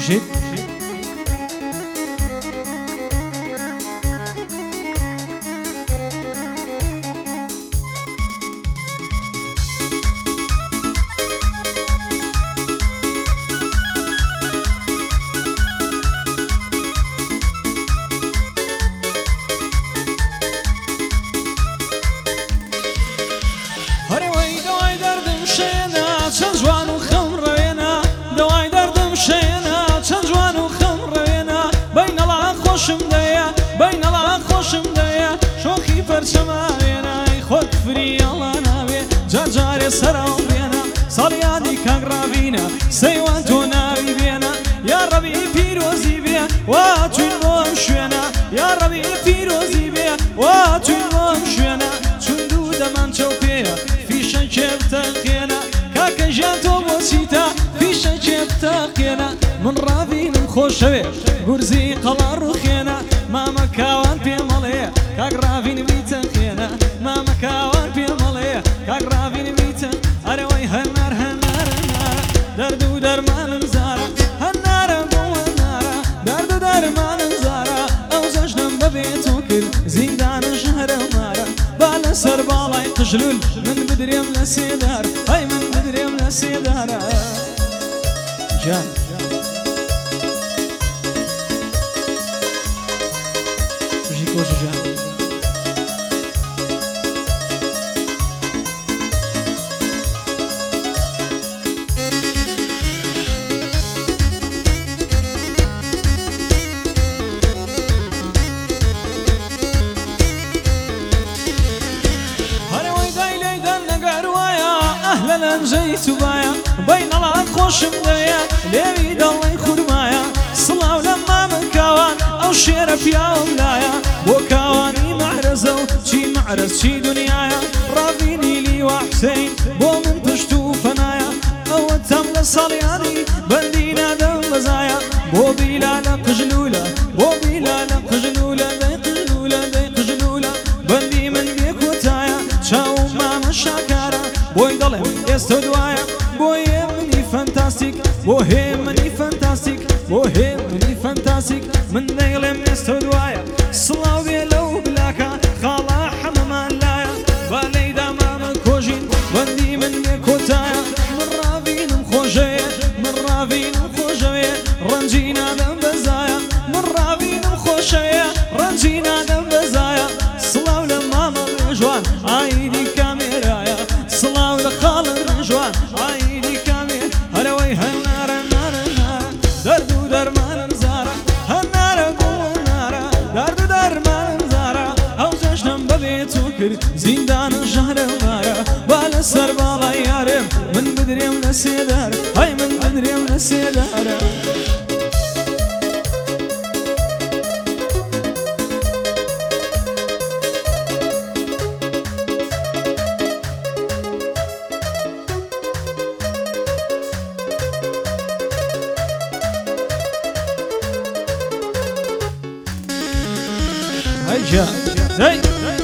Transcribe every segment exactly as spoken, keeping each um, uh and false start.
جد جاري سراو بينا صليادي كاغرافينا سيوان توناوي بينا يا ربي فيروزي بيا واتوين شوينا يا ربي فيروزي بيا واتوين شوينا چندو دمان چوبيا في شنشب تقينا كاكا جاتو بوسيتا في شنشب تقينا من رافين مخوشوي قرزي قلار رخينا ماما كاوان بيمالي كاغرافين بيتقينا ماما كاوان بيمالي كاغرافين بيتن أروي هنار هنار هنار دردو درمان زارا هنار بو هنارا دردو درمان زارا أو زجنم ببيتو كل زيدان شهر مارا بالا سر بالاي قجلول من بدريم لسيدار هاي من بدريم لسيدار جان جيكو جان جيت بايا بين العاد خوش مدايا ليبي ضلي خرمايا صلاو لما من كوان او شيرف يا ولايا بو كواني معرزو شي معرز شي دنيايا رافيني لي وحسين بو من تشتو فنايا او تم لصلياني بندينا دم مزايا بو بيلالا قجلولا بو بيلالا قجلولا دي قجلولا دي قجلولا بندي من بيك وتايا شاو ماما شاكارا بوي ضلم يستودوايا بوي مني فانتاستيك بوي مني فانتاستيك بوي مني فانتاستيك من نيلم يستودوايا صلاو بيلو بلاكا خالا حماما لايا بالي داما كوجين بندي من بيكوتايا من رافين مخوجية من رافين مخوجية رنجينا دم بزايا من رافين مخوجية رنجينا دم بزايا صلاو لماما رجوان عايدي كاميرايا صلاو لخال الرجوان عايدي كامير هلوي هالنار النار النار دردو درمان زارا هالنار قوة النار دردو درمان زارا او زجنم ببيت وكر زندان الشهر مارا بالسر بالا يارم من بدريم لسيدار هاي من بدريم لسيدار هيجا هي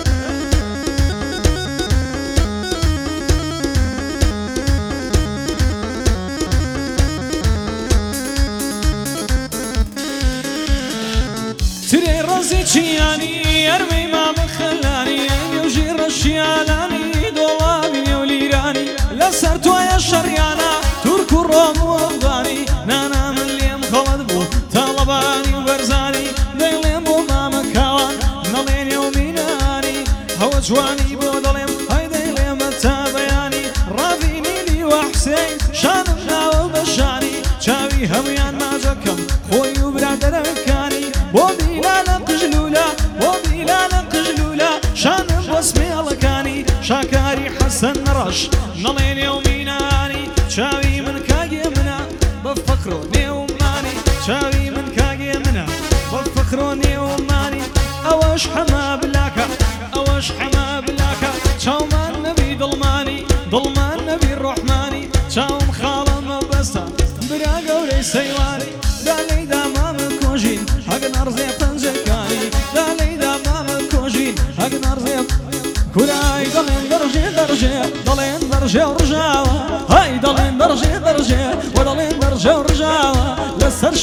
تري رزي تشياني ارمي ما مخلاني يوجي رشيالاني دوابي وليراني لسرت ويا الشريانا ترك الروم وافغاني نانا من ليم خلد بو طلباني وبرزاني ديليم بو ماما كاوان نلين يوميناني هو جواني بو دليم هاي ديليم التابياني رافيني لي وحسين شانمنا وبشاني شاوي هميان ما جكم خوي وبرادر كاني بو بيلالا قجلولا بو بيلالا قجلولا شانم بسمي الكاني شاكاري حسن رش نلين يوميناني شاوي من كاقي منا بفقروني وماني شاوي من كاقي منا بفقروني وماني اوش حما بلاكا اوش حما بلاكا شاومان نبي ظلماني ظلمان نبي الرحماني شاوم خالم بستا براقا ولي سيواني دالي دامام كوجين حق نرزي طنجكاني دالي دامام كوجين حق نرزي كولاي ضلين درجة درجة ضلين درجة ورجاوة هاي ضلين درجة درجة وضلين درجة ورجاوة لسر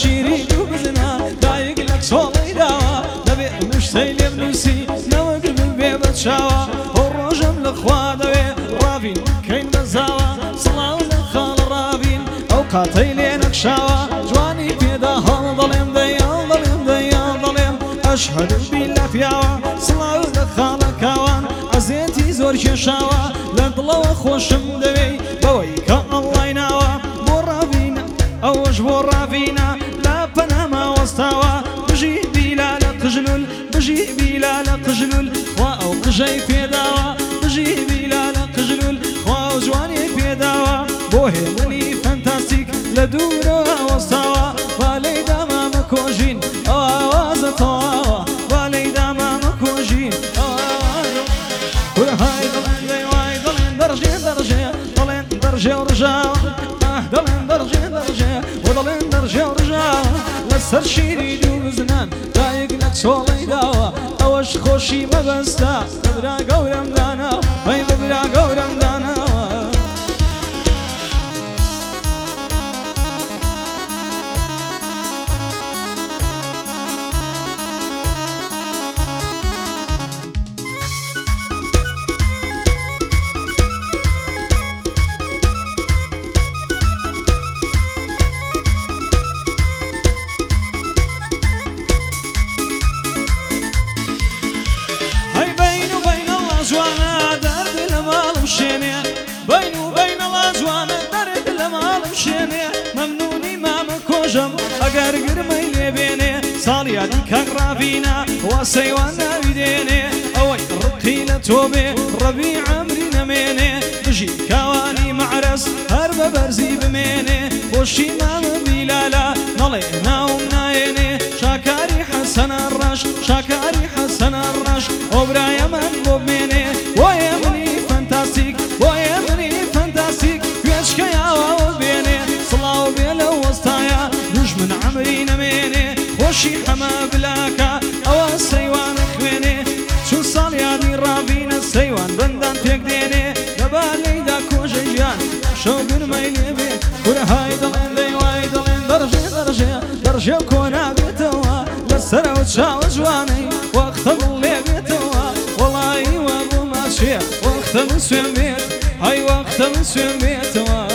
شیری دوو بزنە دایک لە چۆڵی داوە دەبێ مشتەی لێ بنووسی نەوەک ببێ بە چاوە ئەو ڕۆژەم لە خوا دەوێ ڕاوین کەین بە زاوە سڵاو لە خاڵ ڕاوین ئەو قاتەی لێ نەکشاوە جوانی پێدا هەڵ دەڵێم دەیاڵ دەڵێم دەیاڵ دەڵێم ئەشهەد بیللا پیاوە سڵاو لە خاڵەکاوان ئەزێتی زۆر کێشاوە لە دڵەوە خۆشم دەوێ بەوەی کە ئەڵڵای ناوە بۆ ڕاوینە ئەوەش بۆ ڕاوینە لا پەنەما وەستاوە بژی بیلا لە قژلول بژی بیلا لە قژلول خوا ئەو قژەی پێداوە بژی بیلا لە قژلول خوا ئەو جوانی پێداوە بۆ هێمنی فەنتاستیک لە دوورەوە وەستاوە بالەی دامامە کۆژین ئەو ئاوازە تەواوە بالەی دامامە کۆژین ئەو ئاوازە کورهای دڵێن دەیوای دڵێن دەڕژێ دەڕژێ دڵێن دەڕژێ و ڕژاوە دڵێن دەڕژێ دەڕژێ و دڵێن دەڕژێ و ڕژاوە لەسەر شیری دوو بزنان دایک لە چۆڵی داوە ئەوەش خۆشی مەبەستە ببرا گەورەم داناوە وەی ببرا گەورەم داناوە بين وبين الأجوان درد لمالم شيني ممنوني ماما كوجم أقر قرمي لي بيني صاليا دي كان رافينا وسيوانا بديني أوي رقي لتوبي ربيع عمري نميني بجي كواني معرس هرب برزي بميني وشي ماما بلالا نلينا ومنايني شاكاري حسن الرش شاكاري حسن الرش وبرايا من بوبميني ويمني فانتاستيك ويمني فانتاستيك كوشكا يا وبيني صلاو بيلا وسطايا دوش من عمري نميني خوشي حما بلاكا او سيوان خويني شو صال يا دي رافينا سيوان بندان تيك ديني دبالي دا كوجيان شو بن ميلي بي كورهاي دلين ديواي دلين درجي درجي درجي وكونا بيتوا لسر وتشاو جواني وقت اللي بيتوا والله وابو ماشي وقت مسوين بيت هاي وقت مسوين بيتوا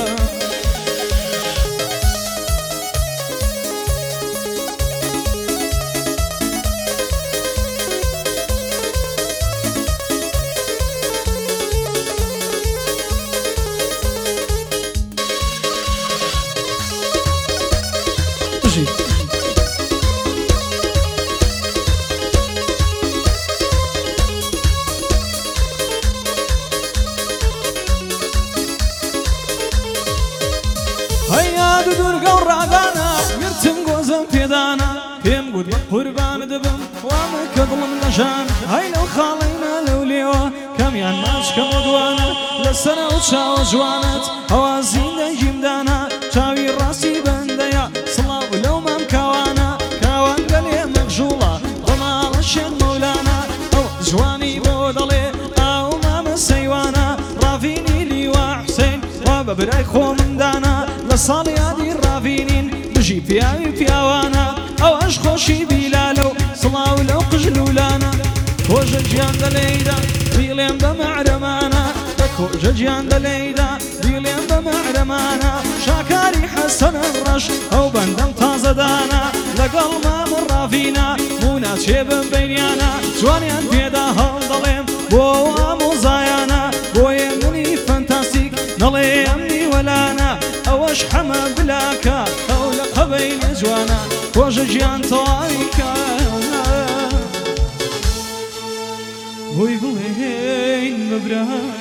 هيا دور قرابانا يرتم قوزم بيدانا كيم قد قربان دبم وامك ظلم نشان هاي لو خالينا لو ليوا كم يان ماش كمدوانا لسنة وشاو جوانت هوازين دايم دانا شاوي راسي بنديا صلاو لو مام كوانا كوان قلي مقجولة ضمال الشيخ مولانا او جواني بودلي او مام سيوانا رافيني لي وحسين وببراي خو من دانا لصاليا دي الرافينين بجي بياوي بياوانا او اش خوشي بلالو صلاو لو قجلولانا كوجا جيان دليدا بيلين بمعرمانا كوجا جيان دليدا بيلين بمعرمانا شاكاري حسن الرش او بندم تازدانا لقل ما من رافينا مونا شيبن بينيانا جوانيان بيدا هالضليم بو امو زايانا بو يمني فانتاستيك نلي امني ولانا اوش حما بلاكا او لقبين جوانا كوجا جيان طايكا ويقولين مبراك